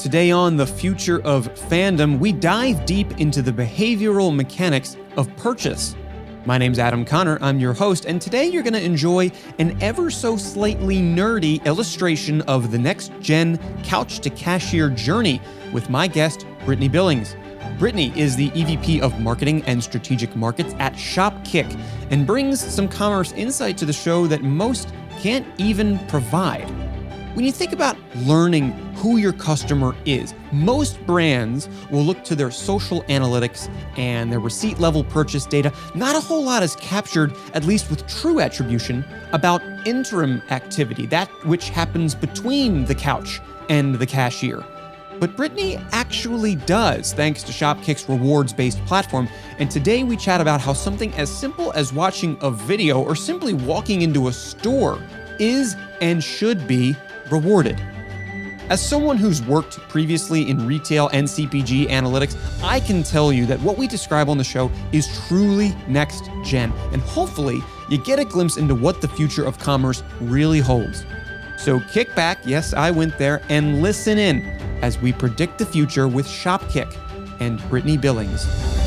Today on The Future of Fandom, we dive deep into the behavioral mechanics of purchase. My name's Adam Connor, I'm your host, and today you're going to enjoy an ever so slightly nerdy illustration of the next-gen couch-to-cashier journey with my guest, Brittany Billings. Brittany is the EVP of Marketing and Strategic Markets at Shopkick and brings some commerce insight to the show that most can't even provide. When you think about learning who your customer is, most brands will look to their social analytics and their receipt-level purchase data. Not a whole lot is captured, at least with true attribution, about interim activity, that which happens between the couch and the cashier. But Brittany actually does, thanks to Shopkick's rewards-based platform. And today we chat about how something as simple as watching a video or simply walking into a store is and should be rewarded. As someone who's worked previously in retail and CPG analytics, I can tell you that what we describe on the show is truly next gen, and hopefully you get a glimpse into what the future of commerce really holds. So kick back, yes, I went there, and listen in as we predict the future with Shopkick and Brittany Billings.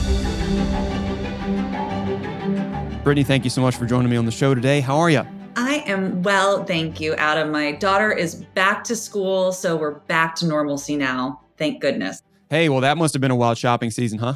Brittany, thank you so much for joining me on the show today. How are you? I am well, thank you, Adam. My daughter is back to school, so we're back to normalcy now. Thank goodness. Hey, well, that must have been a wild shopping season, huh?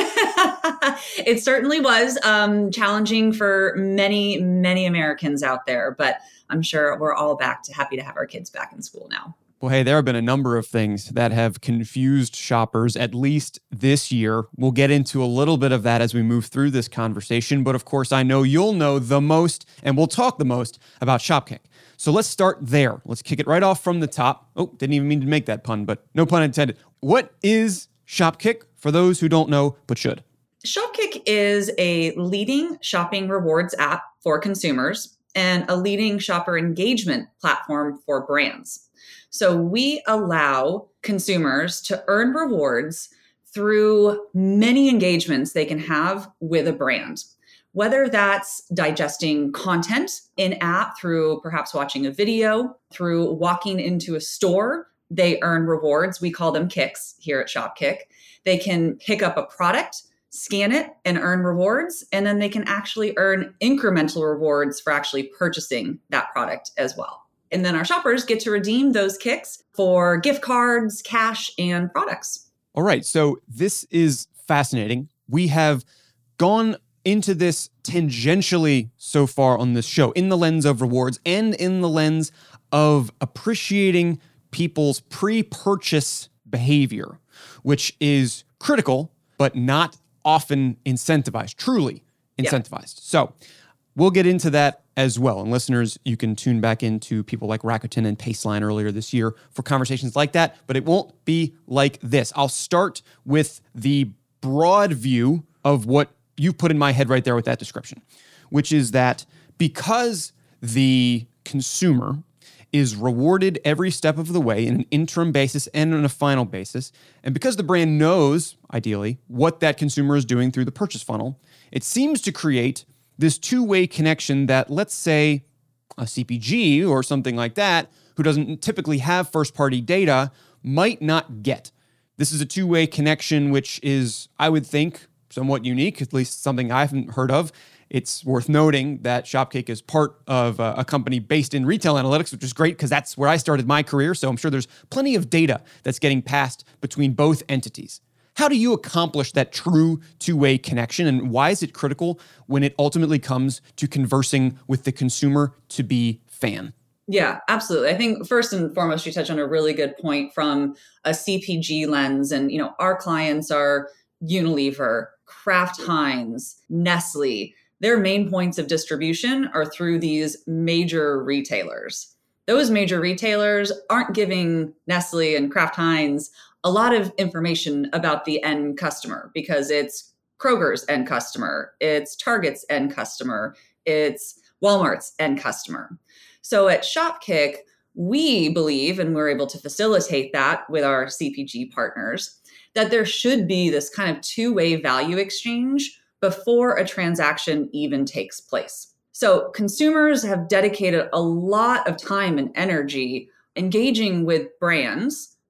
It certainly was challenging for many, many Americans out there, but I'm sure we're all happy to have our kids back in school now. Well, hey, there have been a number of things that have confused shoppers, at least this year. We'll get into a little bit of that as we move through this conversation. But of course, I know you'll know the most, and we'll talk the most about Shopkick. So let's start there. Let's kick it right off from the top. Oh, didn't even mean to make that pun, but no pun intended. What is Shopkick for those who don't know but should? Shopkick is a leading shopping rewards app for consumers and a leading shopper engagement platform for brands. So we allow consumers to earn rewards through many engagements they can have with a brand, whether that's digesting content in-app through perhaps watching a video, through walking into a store, they earn rewards. We call them kicks here at Shopkick. They can pick up a product, scan it, and earn rewards, and then they can actually earn incremental rewards for actually purchasing that product as well. And then our shoppers get to redeem those kicks for gift cards, cash, and products. All right. So this is fascinating. We have gone into this tangentially so far on this show in the lens of rewards and in the lens of appreciating people's pre-purchase behavior, which is critical, but not often incentivized, truly incentivized. So we'll get into that as well. And listeners, you can tune back into people like Rakuten and Paceline earlier this year for conversations like that, but it won't be like this. I'll start with the broad view of what you put in my head right there with that description, which is that because the consumer is rewarded every step of the way in an interim basis and on a final basis, and because the brand knows, ideally, what that consumer is doing through the purchase funnel, it seems to create this two-way connection that, let's say, a CPG or something like that, who doesn't typically have first-party data, might not get. This is a two-way connection which is, I would think, somewhat unique, at least something I haven't heard of. It's worth noting that Shopkick is part of a company based in retail analytics, which is great because that's where I started my career, so I'm sure there's plenty of data that's getting passed between both entities. How do you accomplish that true two-way connection, and why is it critical when it ultimately comes to conversing with the consumer to be fan? Yeah, absolutely. I think first and foremost, you touch on a really good point from a CPG lens. And, our clients are Unilever, Kraft Heinz, Nestle. Their main points of distribution are through these major retailers. Those major retailers aren't giving Nestle and Kraft Heinz a lot of information about the end customer because it's Kroger's end customer, it's Target's end customer, it's Walmart's end customer. So at Shopkick, we believe, and we're able to facilitate that with our CPG partners, that there should be this kind of two-way value exchange before a transaction even takes place. So consumers have dedicated a lot of time and energy engaging with brands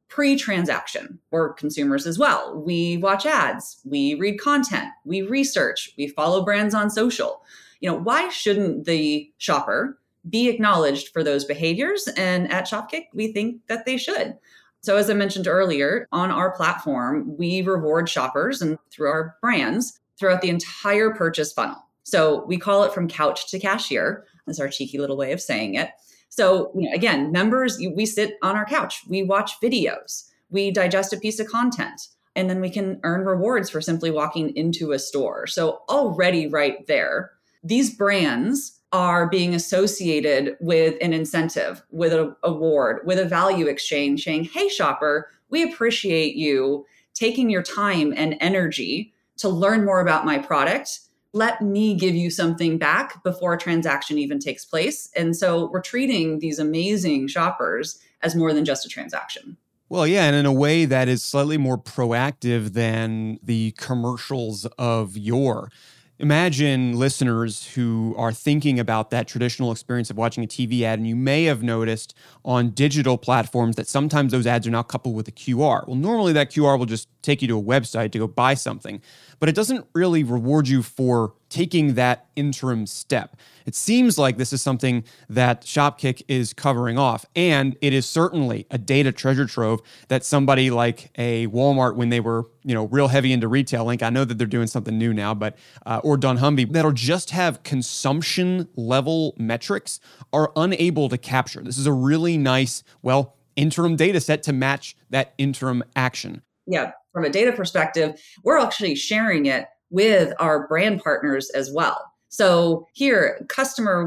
pre-transaction. We're consumers as well. We watch ads, we read content, we research, we follow brands on social. Why shouldn't the shopper be acknowledged for those behaviors? And at Shopkick, we think that they should. So as I mentioned earlier, on our platform, we reward shoppers and through our brands throughout the entire purchase funnel. So we call it from couch to cashier. That's our cheeky little way of saying it. So again, members, we sit on our couch, we watch videos, we digest a piece of content, and then we can earn rewards for simply walking into a store. So already right there, these brands are being associated with an incentive, with an award, with a value exchange saying, hey, shopper, we appreciate you taking your time and energy to learn more about my product. Let me give you something back before a transaction even takes place. And so we're treating these amazing shoppers as more than just a transaction. Well, yeah, and in a way that is slightly more proactive than the commercials of yore. Imagine listeners who are thinking about that traditional experience of watching a TV ad, and you may have noticed on digital platforms that sometimes those ads are now coupled with a QR. Well, normally that QR will just take you to a website to go buy something, but it doesn't really reward you for taking that interim step. It seems like this is something that Shopkick is covering off, and it is certainly a data treasure trove that somebody like a Walmart, when they were, real heavy into retail, Link, I know that they're doing something new now, but or dunnhumby, that'll just have consumption level metrics, are unable to capture. This is a really nice, interim data set to match that interim action. Yeah, from a data perspective, we're actually sharing it with our brand partners as well. So here, customer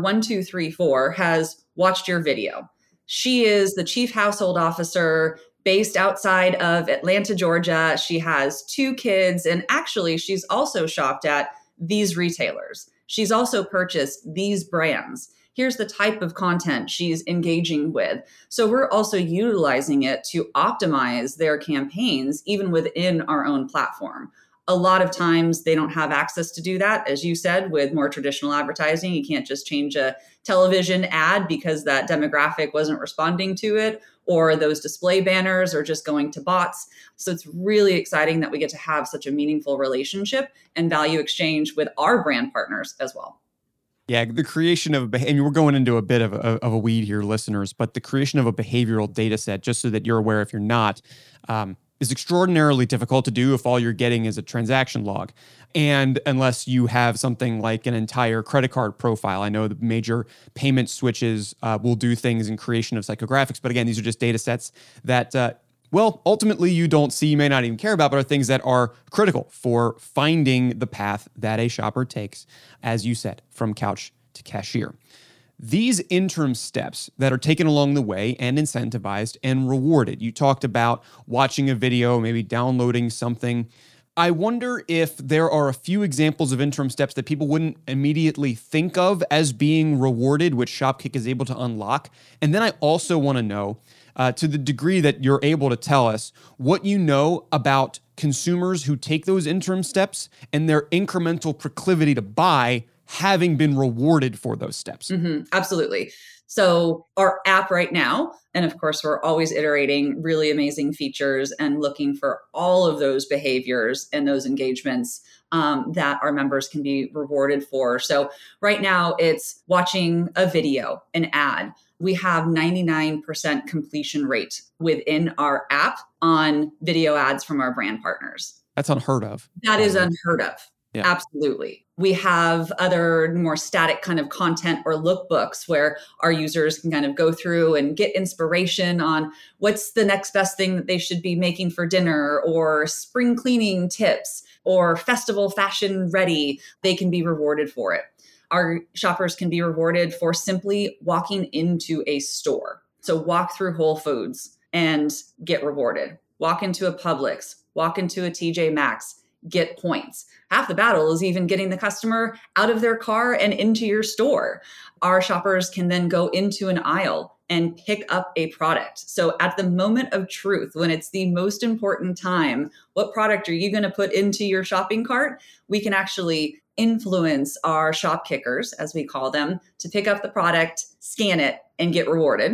1234 has watched your video. She is the chief household officer based outside of Atlanta, Georgia. She has 2 kids, and actually she's also shopped at these retailers. She's also purchased these brands. Here's the type of content she's engaging with. So we're also utilizing it to optimize their campaigns, even within our own platform. A lot of times they don't have access to do that. As you said, with more traditional advertising, you can't just change a television ad because that demographic wasn't responding to it, or those display banners are just going to bots. So it's really exciting that we get to have such a meaningful relationship and value exchange with our brand partners as well. Yeah, the creation of, and we're going into a bit of a weed here, listeners, but the creation of a behavioral data set, just so that you're aware if you're not, is extraordinarily difficult to do if all you're getting is a transaction log. And unless you have something like an entire credit card profile. I know the major payment switches will do things in creation of psychographics, but again, these are just data sets that ultimately you don't see, you may not even care about, but are things that are critical for finding the path that a shopper takes, as you said, from couch to cashier. These interim steps that are taken along the way and incentivized and rewarded. You talked about watching a video, maybe downloading something. I wonder if there are a few examples of interim steps that people wouldn't immediately think of as being rewarded, which Shopkick is able to unlock. And then I also want to know, to the degree that you're able to tell us, what you know about consumers who take those interim steps and their incremental proclivity to buy having been rewarded for those steps. Mm-hmm, absolutely. So our app right now, and of course, we're always iterating really amazing features and looking for all of those behaviors and those engagements that our members can be rewarded for. So right now it's watching a video, an ad. We have 99% completion rate within our app on video ads from our brand partners. That's unheard of. That is unheard of. Yeah. Absolutely. We have other more static kind of content or lookbooks where our users can kind of go through and get inspiration on what's the next best thing that they should be making for dinner, or spring cleaning tips, or festival fashion ready. They can be rewarded for it. Our shoppers can be rewarded for simply walking into a store. So walk through Whole Foods and get rewarded. Walk into a Publix, walk into a TJ Maxx, get points. Half the battle is even getting the customer out of their car and into your store. Our shoppers can then go into an aisle and pick up a product. So at the moment of truth, when it's the most important time, what product are you going to put into your shopping cart? We can actually influence our shop kickers, as we call them, to pick up the product, scan it, and get rewarded.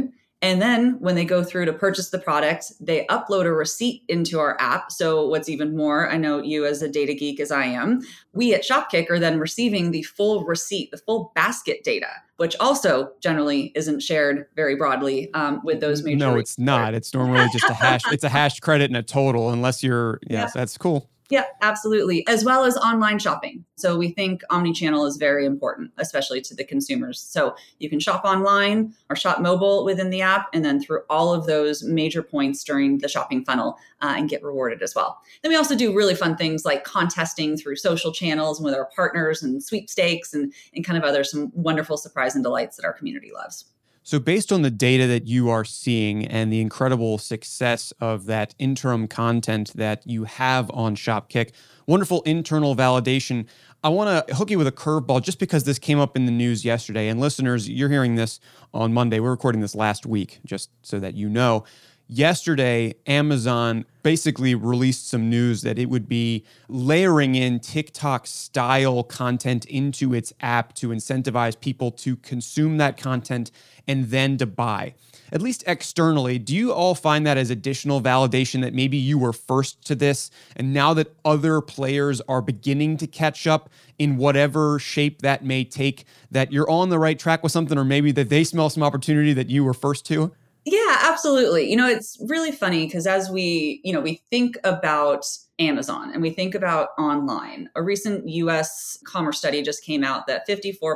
And then when they go through to purchase the product, they upload a receipt into our app. So what's even more, I know you as a data geek as I am, we at Shopkick are then receiving the full receipt, the full basket data, which also generally isn't shared very broadly with those major. No, it's not. It's normally just a hash. It's a hashed credit and a total, unless you're, yes, that's cool. Yeah, absolutely. As well as online shopping. So we think omnichannel is very important, especially to the consumers. So you can shop online or shop mobile within the app, and then through all of those major points during the shopping funnel and get rewarded as well. Then we also do really fun things like contesting through social channels and with our partners and sweepstakes and kind of some wonderful surprise and delights that our community loves. So based on the data that you are seeing and the incredible success of that interim content that you have on Shopkick, wonderful internal validation, I want to hook you with a curveball just because this came up in the news yesterday. And listeners, you're hearing this on Monday. We're recording this last week, just so that you know. Yesterday, Amazon basically released some news that it would be layering in TikTok-style content into its app to incentivize people to consume that content and then to buy. At least externally, do you all find that as additional validation that maybe you were first to this, and now that other players are beginning to catch up in whatever shape that may take, that you're on the right track with something, or maybe that they smell some opportunity that you were first to? Yeah, absolutely. It's really funny because as we think about Amazon and we think about online, a recent US commerce study just came out that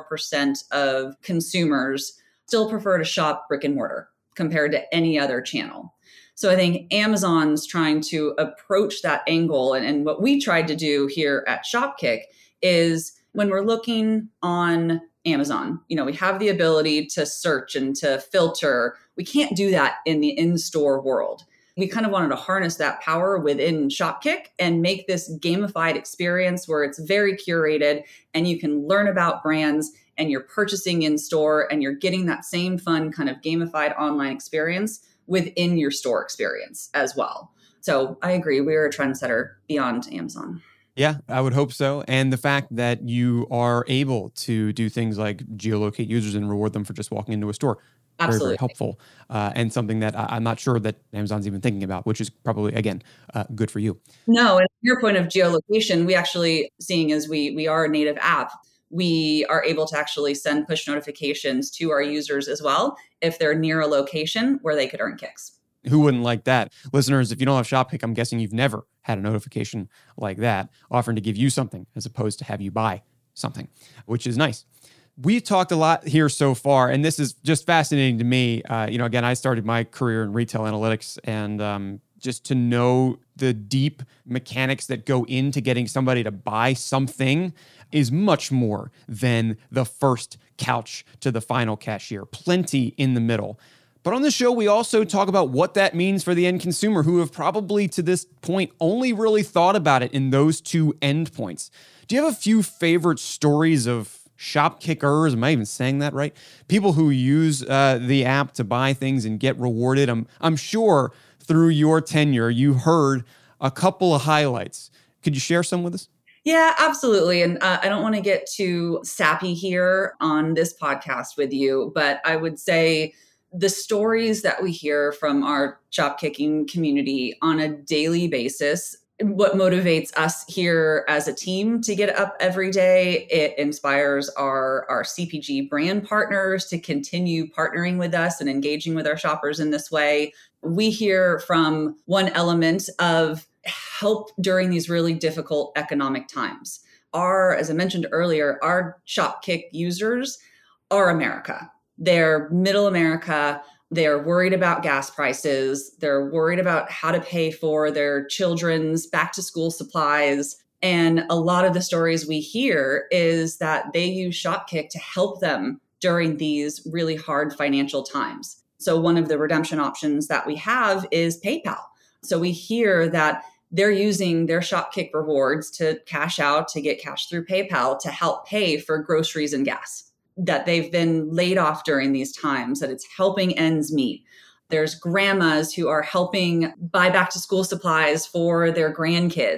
54% of consumers still prefer to shop brick and mortar compared to any other channel. So I think Amazon's trying to approach that angle. And what we tried to do here at Shopkick is when we're looking on Amazon, we have the ability to search and to filter. We can't do that in the in-store world. We kind of wanted to harness that power within Shopkick and make this gamified experience where it's very curated and you can learn about brands and you're purchasing in store and you're getting that same fun kind of gamified online experience within your store experience as well. So I agree. We're a trendsetter beyond Amazon. Yeah, I would hope so. And the fact that you are able to do things like geolocate users and reward them for just walking into a store. Very, very helpful. And something that I'm not sure that Amazon's even thinking about, which is probably, again, good for you. No, and your point of geolocation, we actually, seeing as we are a native app, we are able to actually send push notifications to our users as well if they're near a location where they could earn kicks. Who wouldn't like that? Listeners, if you don't have Shopkick, I'm guessing you've never had a notification like that offering to give you something as opposed to have you buy something, which is nice. We've talked a lot here so far, and this is just fascinating to me. Again, I started my career in retail analytics, and just to know the deep mechanics that go into getting somebody to buy something is much more than the first couch to the final cashier. Plenty in the middle. But on the show, we also talk about what that means for the end consumer who have probably to this point only really thought about it in those two endpoints. Do you have a few favorite stories of Shopkickers? Am I even saying that right? People who use the app to buy things and get rewarded. I'm sure through your tenure, you heard a couple of highlights. Could you share some with us? Yeah, absolutely. And I don't want to get too sappy here on this podcast with you, but I would say the stories that we hear from our shopkicking community on a daily basis, what motivates us here as a team to get up every day, it inspires our CPG brand partners to continue partnering with us and engaging with our shoppers in this way. We hear from one element of help during these really difficult economic times. As I mentioned earlier, our Shopkick users are America. They're middle America. They're worried about gas prices. They're worried about how to pay for their children's back to school supplies. And a lot of the stories we hear is that they use Shopkick to help them during these really hard financial times. So one of the redemption options that we have is PayPal. So we hear that they're using their Shopkick rewards to cash out, to get cash through PayPal to help pay for groceries and gas, that they've been laid off during these times, that it's helping ends meet. There's grandmas who are helping buy back to school supplies for their grandkids.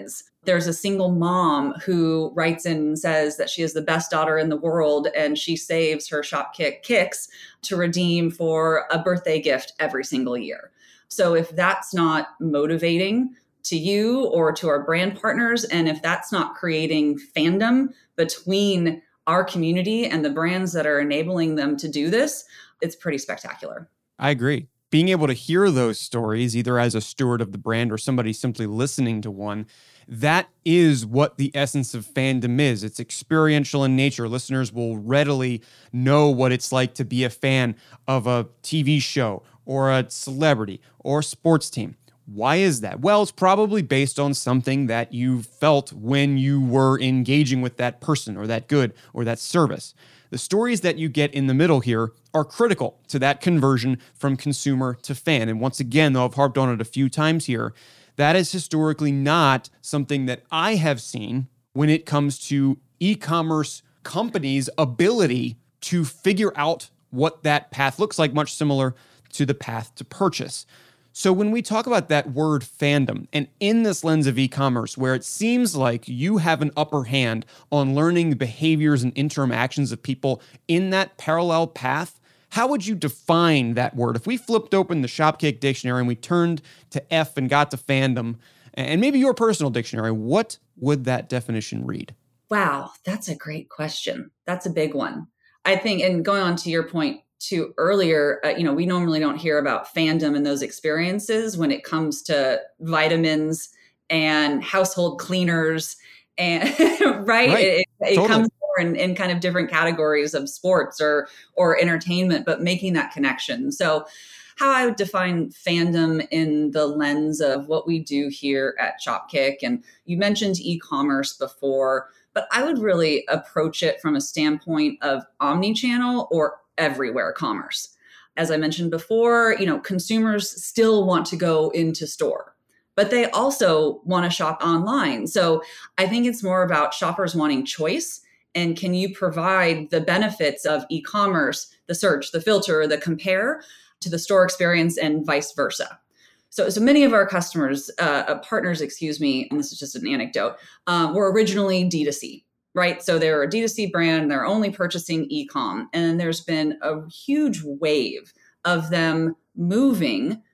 There's a single mom who writes in and says that she is the best daughter in the world and she saves her Shopkick kicks to redeem for a birthday gift every single year. So if that's not motivating to you or to our brand partners, and if that's not creating fandom between our community and the brands that are enabling them to do this, it's pretty spectacular. I agree. Being able to hear those stories, either as a steward of the brand or somebody simply listening to one, that is what the essence of fandom is. It's experiential in nature. Listeners will readily know what it's like to be a fan of a TV show or a celebrity or a sports team. Why is that? Well, it's probably based on something that you felt when you were engaging with that person or that good or that service. The stories that you get in the middle here are critical to that conversion from consumer to fan. And once again, though I've harped on it a few times here, that is historically not something that I have seen when it comes to e-commerce companies' ability to figure out what that path looks like, much similar to the path to purchase. So when we talk about that word fandom, and in this lens of e-commerce, where it seems like you have an upper hand on learning the behaviors and interactions of people in that parallel path, how would you define that word? If we flipped open the Shopkick dictionary and we turned to F and got to fandom, and maybe your personal dictionary, what would that definition read? Wow, that's a great question. That's a big one. I think, and going on to your point too earlier, we normally don't hear about fandom and those experiences when it comes to vitamins and household cleaners and right? It totally comes more in kind of different categories of sports or entertainment, but making that connection. So how I would define fandom in the lens of what we do here at Shopkick, and you mentioned e-commerce before, but I would really approach it from a standpoint of omni-channel or everywhere commerce. As I mentioned before, consumers still want to go into store, but they also want to shop online. So I think it's more about shoppers wanting choice. And can you provide the benefits of e-commerce, the search, the filter, the compare to the store experience and vice versa? So many of our customers, partners, and this is just an anecdote, were originally D2C. Right. So they're a D2C brand, they're only purchasing e-com. And there's been a huge wave of them moving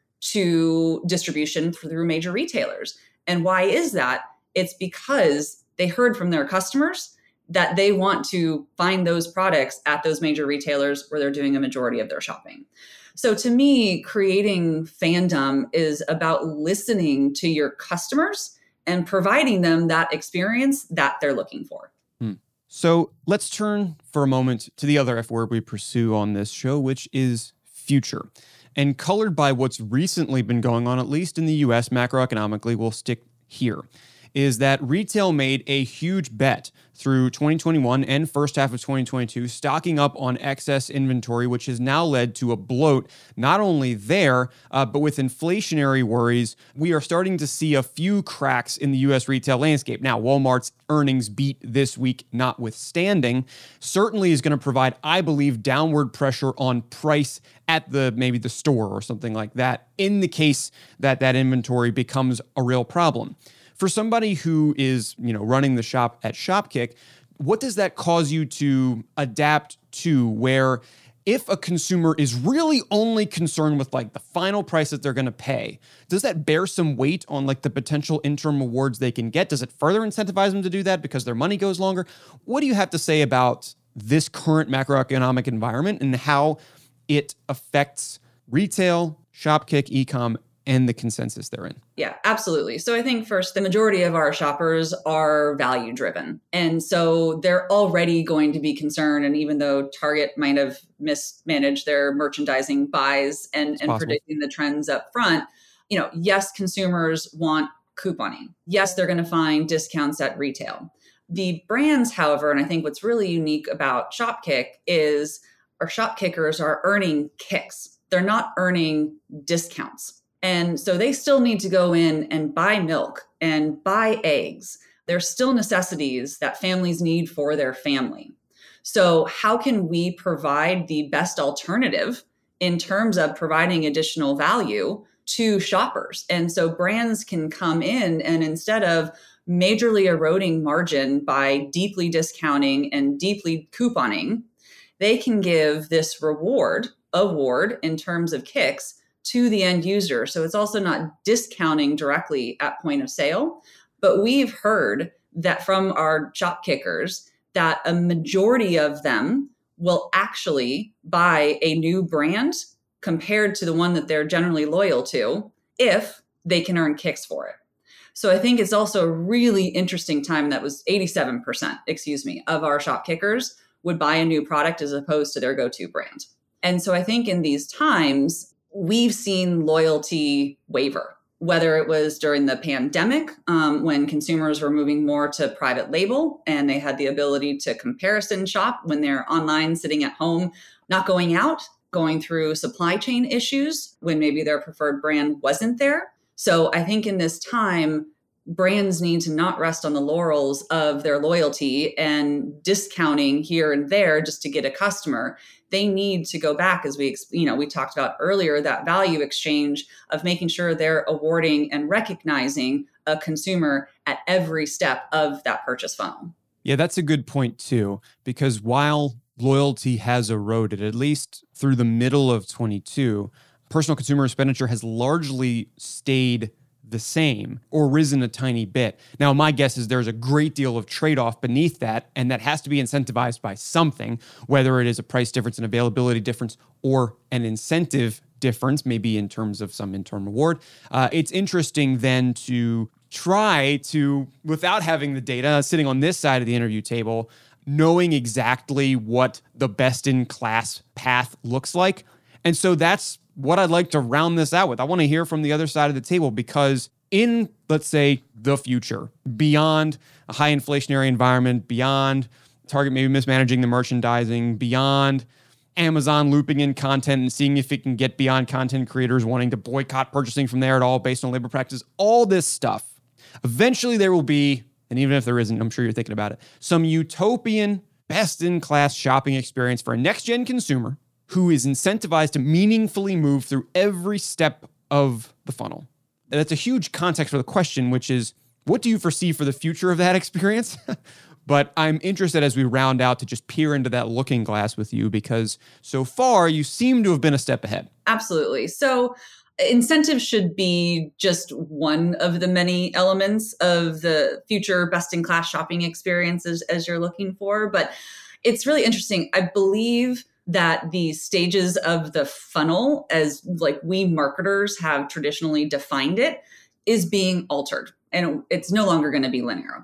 to distribution through major retailers. And why is that? It's because they heard from their customers that they want to find those products at those major retailers where they're doing a majority of their shopping. So to me, creating fandom is about listening to your customers and providing them that experience that they're looking for. So let's turn for a moment to the other F word we pursue on this show, which is future. And colored by what's recently been going on, at least in the US macroeconomically, we'll stick here, is that retail made a huge bet through 2021 and first half of 2022, stocking up on excess inventory, which has now led to a bloat, not only there, but with inflationary worries, we are starting to see a few cracks in the U.S. retail landscape. Now, Walmart's earnings beat this week notwithstanding, certainly is going to provide, I believe, downward pressure on price at maybe the store or something like that, in the case that inventory becomes a real problem. For somebody who is, running the shop at Shopkick, what does that cause you to adapt to, where if a consumer is really only concerned with the final price that they're going to pay, does that bear some weight on the potential interim rewards they can get? Does it further incentivize them to do that because their money goes longer? What do you have to say about this current macroeconomic environment and how it affects retail, Shopkick, e-com, and the consensus they're in? Yeah, absolutely. So I think first, the majority of our shoppers are value driven. And so they're already going to be concerned. And even though Target might have mismanaged their merchandising buys and predicting the trends up front, yes, consumers want couponing. Yes, they're going to find discounts at retail. The brands, however, and I think what's really unique about Shopkick is our Shopkickers are earning kicks. They're not earning discounts. And so they still need to go in and buy milk and buy eggs. There's still necessities that families need for their family. So how can we provide the best alternative in terms of providing additional value to shoppers? And so brands can come in and instead of majorly eroding margin by deeply discounting and deeply couponing, they can give this award in terms of kicks to the end user. So it's also not discounting directly at point of sale, but we've heard that from our shop kickers that a majority of them will actually buy a new brand compared to the one that they're generally loyal to if they can earn kicks for it. So I think it's also a really interesting time. That was 87%, of our shop kickers would buy a new product as opposed to their go-to brand. And so I think in these times, we've seen loyalty waver, whether it was during the pandemic, when consumers were moving more to private label and they had the ability to comparison shop when they're online, sitting at home, not going out, going through supply chain issues when maybe their preferred brand wasn't there. So I think in this time, brands need to not rest on the laurels of their loyalty and discounting here and there just to get a customer. They need to go back, as we talked about earlier, that value exchange of making sure they're awarding and recognizing a consumer at every step of that purchase funnel. Yeah, that's a good point too, because while loyalty has eroded, at least through the middle of 22, personal consumer expenditure has largely stayed the same or risen a tiny bit. Now, my guess is there's a great deal of trade-off beneath that, and that has to be incentivized by something, whether it is a price difference, an availability difference, or an incentive difference, maybe in terms of some interim reward. It's interesting then to try to, without having the data sitting on this side of the interview table, knowing exactly what the best-in-class path looks like. And so that's what I'd like to round this out with. I want to hear from the other side of the table, because in, let's say, the future, beyond a high inflationary environment, beyond Target maybe mismanaging the merchandising, beyond Amazon looping in content and seeing if it can get beyond content creators wanting to boycott purchasing from there at all based on labor practices, all this stuff, eventually there will be, and even if there isn't, I'm sure you're thinking about it, some utopian best-in-class shopping experience for a next-gen consumer who is incentivized to meaningfully move through every step of the funnel. And that's a huge context for the question, which is, what do you foresee for the future of that experience? But I'm interested as we round out to just peer into that looking glass with you, because so far you seem to have been a step ahead. Absolutely. So incentives should be just one of the many elements of the future best-in-class shopping experiences as you're looking for. But it's really interesting. I believe that the stages of the funnel, as like we marketers have traditionally defined it, is being altered, and it's no longer going to be linear.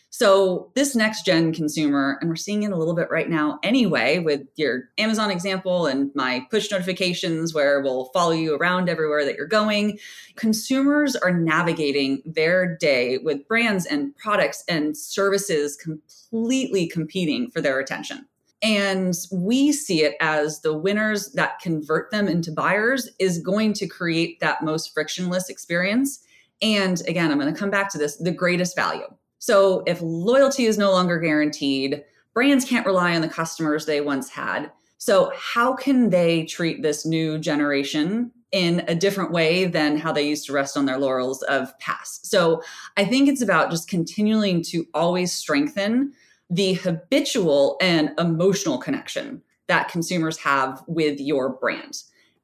So this next gen consumer, and we're seeing it a little bit right now anyway, with your Amazon example and my push notifications where we'll follow you around everywhere that you're going. Consumers are navigating their day with brands and products and services completely competing for their attention. And we see it as the winners that convert them into buyers is going to create that most frictionless experience. And again, I'm going to come back to this, the greatest value. So if loyalty is no longer guaranteed, brands can't rely on the customers they once had. So how can they treat this new generation in a different way than how they used to rest on their laurels of past? So I think it's about just continuing to always strengthen the habitual and emotional connection that consumers have with your brand.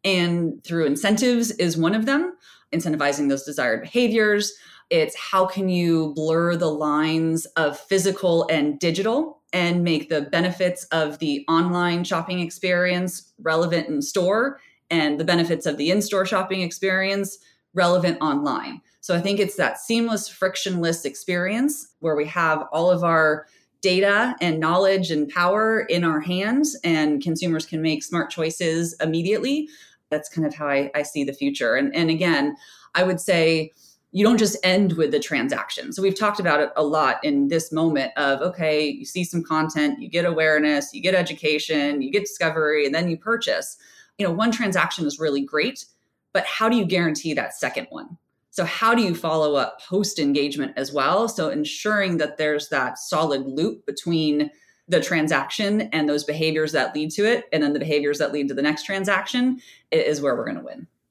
And through incentives is one of them, incentivizing those desired behaviors. It's how can you blur the lines of physical and digital and make the benefits of the online shopping experience relevant in store and the benefits of the in-store shopping experience relevant online. So I think it's that seamless, frictionless experience where we have all of our data and knowledge and power in our hands and consumers can make smart choices immediately. That's kind of how I see the future. And again, I would say you don't just end with the transaction. So we've talked about it a lot in this moment of, okay, you see some content, you get awareness, you get education, you get discovery, and then you purchase. One transaction is really great, but how do you guarantee that second one? So how do you follow up post-engagement as well? So ensuring that there's that solid loop between the transaction and those behaviors that lead to it, and then the behaviors that lead to the next transaction is where we're going to win.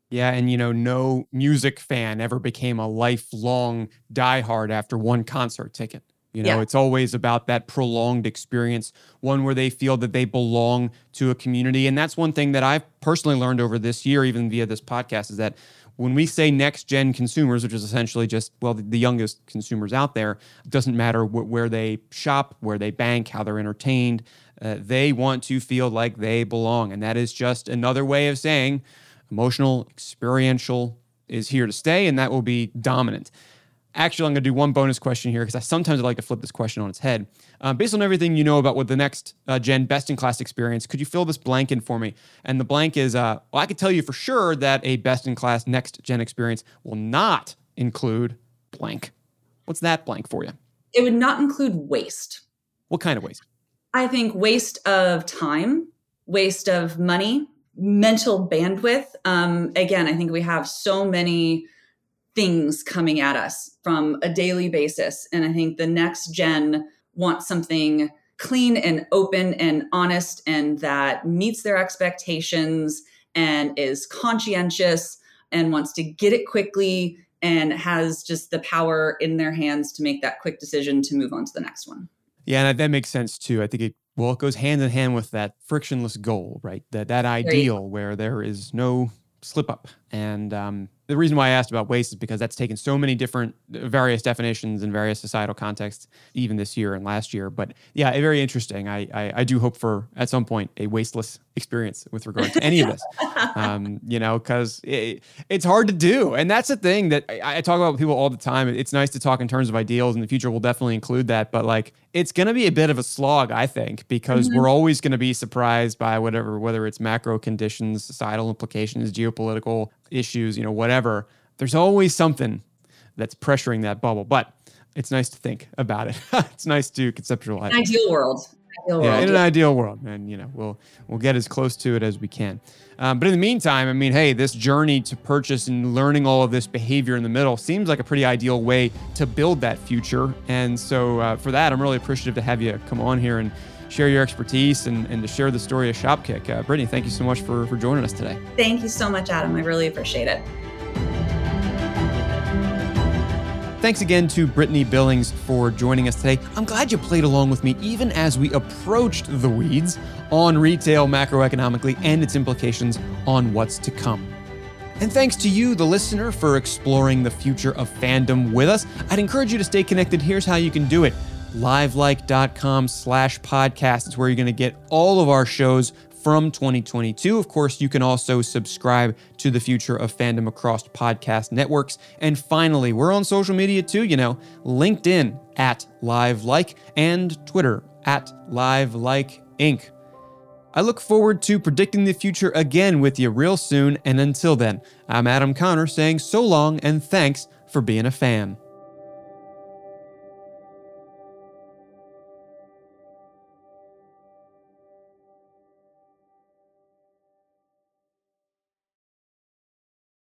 Yeah, and no music fan ever became a lifelong diehard after one concert ticket. Yeah. It's always about that prolonged experience, one where they feel that they belong to a community. And that's one thing that I've personally learned over this year, even via this podcast, is that when we say next gen consumers, which is essentially just, well, the youngest consumers out there, it doesn't matter where they shop, where they bank, how they're entertained, they want to feel like they belong. And that is just another way of saying emotional, experiential is here to stay, and that will be dominant. Actually, I'm going to do one bonus question here because sometimes I like to flip this question on its head. Based on everything you know about what the next gen best-in-class experience, could you fill this blank in for me? And the blank is, well, I could tell you for sure that a best-in-class next-gen experience will not include blank. What's that blank for you? It would not include waste. What kind of waste? I think waste of time, waste of money, mental bandwidth. Again, I think we have so many things coming at us from a daily basis. And I think the next gen wants something clean and open and honest and that meets their expectations and is conscientious and wants to get it quickly and has just the power in their hands to make that quick decision to move on to the next one. Yeah, and that makes sense too. I think it goes hand in hand with that frictionless goal, right? That ideal where there is no slip up. And the reason why I asked about waste is because that's taken so many different various definitions in various societal contexts, even this year and last year. But yeah, very interesting. I do hope for, at some point, a wasteless experience with regard to any of this, because it's hard to do. And that's the thing that I talk about with people all the time. It's nice to talk in terms of ideals, and the future will definitely include that. But it's going to be a bit of a slog, I think, because we're always going to be surprised by whether it's macro conditions, societal implications, geopolitical issues, whatever. There's always something that's pressuring that bubble, but it's nice to think about it. It's nice to conceptualize. An ideal world. Yeah, in an ideal world, and we'll get as close to it as we can. But in the meantime, hey, this journey to purchase and learning all of this behavior in the middle seems like a pretty ideal way to build that future. And so for that, I'm really appreciative to have you come on here and share your expertise and to share the story of Shopkick. Brittany, thank you so much for joining us today. Thank you so much, Adam. I really appreciate it. Thanks again to Brittany Billings for joining us today. I'm glad you played along with me even as we approached the weeds on retail macroeconomically and its implications on what's to come. And thanks to you, the listener, for exploring the future of fandom with us. I'd encourage you to stay connected. Here's how you can do it. Livelike.com/podcast is where you're going to get all of our shows from 2022. Of course, you can also subscribe to the Future of Fandom across podcast networks. And finally, we're on social media too, LinkedIn @LiveLike and Twitter @LiveLikeInc. I look forward to predicting the future again with you real soon. And until then, I'm Adam Connor saying so long and thanks for being a fan.